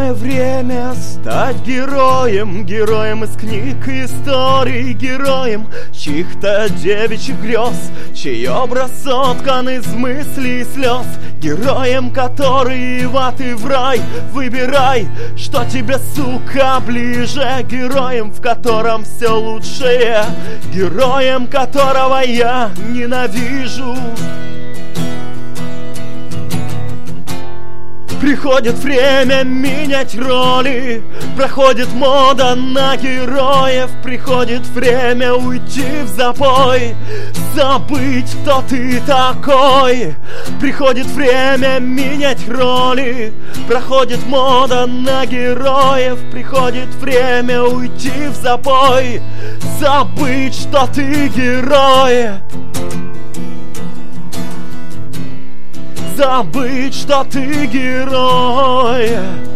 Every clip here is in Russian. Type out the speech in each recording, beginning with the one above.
Самое время стать героем, героем из книг и историй, героем чьих-то девичьих грез, чей образ соткан из мыслей и слез, героем, который в ад и в рай. Выбирай, что тебе, сука, ближе, героем, в котором все лучшее, героем, которого я ненавижу. Приходит время менять роли, проходит мода на героев, приходит время уйти в запой, забыть, кто ты такой. Приходит время менять роли, проходит мода на героев, приходит время уйти в запой, забыть, что ты герой. Забыть, что ты герой.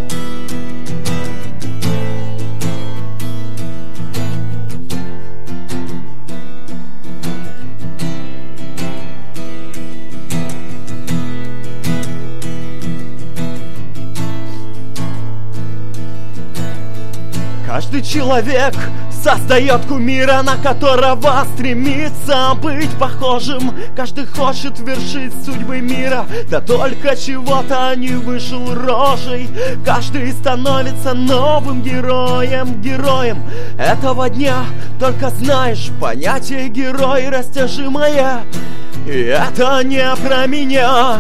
Каждый человек создает кумира, на которого стремится быть похожим. Каждый хочет вершить судьбы мира, да только чего-то не вышел рожей. Каждый становится новым героем, героем этого дня. Только знаешь, понятие герой растяжимое, и это не про меня.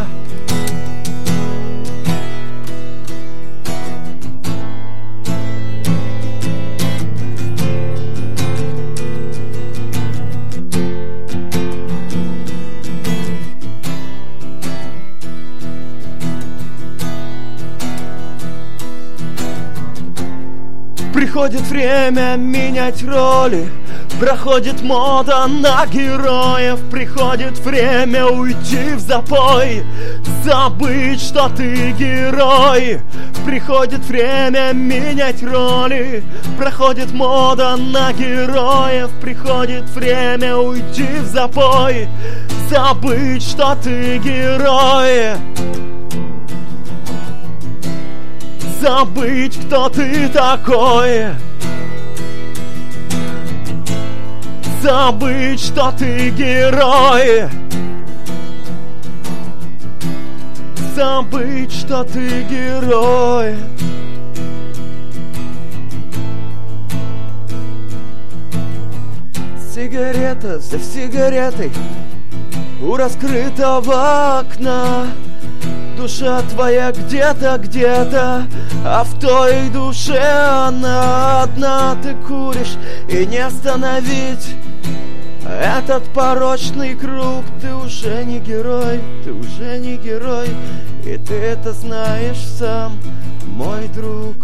Приходит время менять роли, проходит мода на героев, приходит время уйти в запой, забыть, что ты герой. Приходит время менять роли, проходит мода на героев, приходит время уйти в запой, забыть, что ты герой. Забыть, кто ты такой. Забыть, что ты герой. Забыть, что ты герой. Сигарета за сигаретой у раскрытого окна. Душа твоя где-то, где-то, а в той душе она одна. Ты куришь и не остановить этот порочный круг. Ты уже не герой, ты уже не герой, и ты это знаешь сам, мой друг.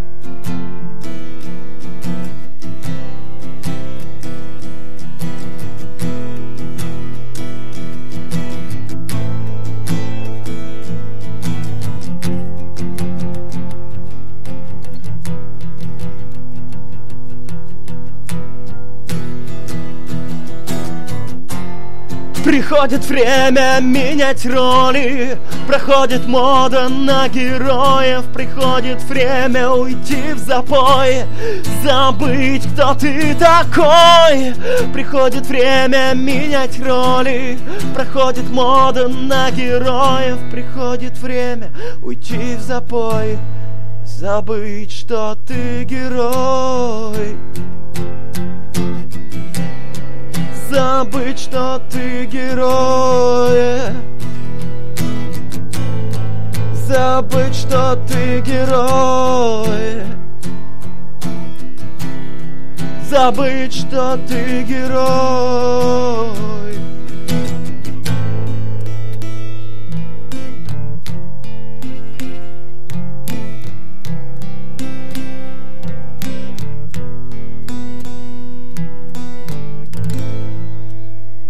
Приходит время менять роли, проходит мода на героев, приходит время уйти в запой, забыть, кто ты такой. Приходит время менять роли, проходит мода на героев, приходит время уйти в запой, забыть, что ты герой. Забыть, что ты герой. Забыть, что ты герой. Забыть, что ты герой.